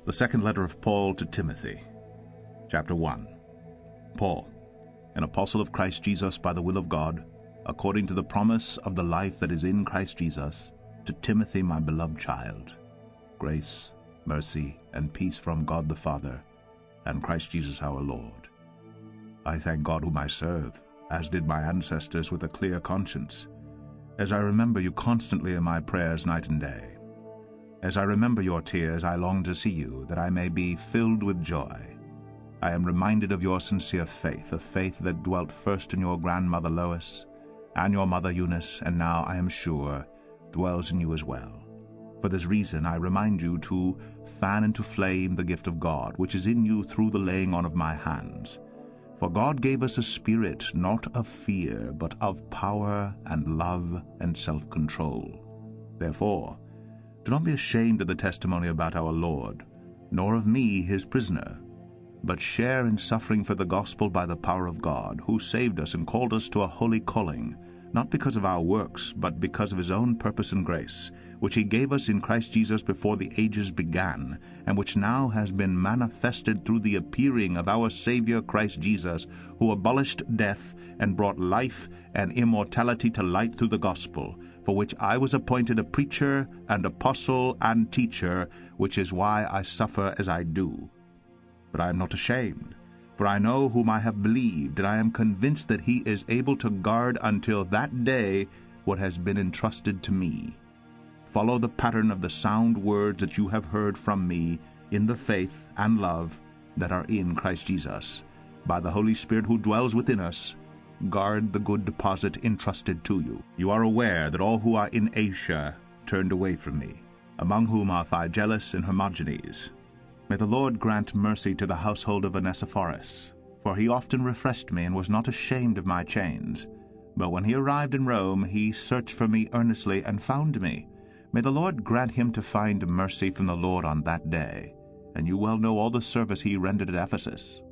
The second letter of Paul to Timothy. Chapter 1. Paul, an apostle of Christ Jesus by the will of God, according to the promise of the life that is in Christ Jesus, to Timothy, my beloved child. Grace, mercy, and peace from God the Father, and Christ Jesus our Lord. I thank God whom I serve, as did my ancestors, with a clear conscience, as I remember you constantly in my prayers night and day. As I remember your tears, I long to see you, that I may be filled with joy. I am reminded of your sincere faith, a faith that dwelt first in your grandmother Lois, and your mother Eunice, and now, I am sure, dwells in you as well. For this reason I remind you to fan into flame the gift of God, which is in you through the laying on of my hands. For God gave us a spirit not of fear, but of power and love and self-control. Therefore, do not be ashamed of the testimony about our Lord, nor of me his prisoner, but share in suffering for the gospel by the power of God, who saved us and called us to a holy calling, not because of our works, but because of his own purpose and grace, which he gave us in Christ Jesus before the ages began, and which now has been manifested through the appearing of our Savior Christ Jesus, who abolished death and brought life and immortality to light through the gospel, for which I was appointed a preacher and apostle and teacher, which is why I suffer as I do. But I am not ashamed, for I know whom I have believed, and I am convinced that he is able to guard until that day what has been entrusted to me. Follow the pattern of the sound words that you have heard from me in the faith and love that are in Christ Jesus. By the Holy Spirit who dwells within us, guard the good deposit entrusted to you. You are aware that all who are in Asia turned away from me, among whom are Phygelus and Hermogenes. May the Lord grant mercy to the household of Onesiphorus, for he often refreshed me and was not ashamed of my chains. But when he arrived in Rome, he searched for me earnestly and found me. May the Lord grant him to find mercy from the Lord on that day. And you well know all the service he rendered at Ephesus.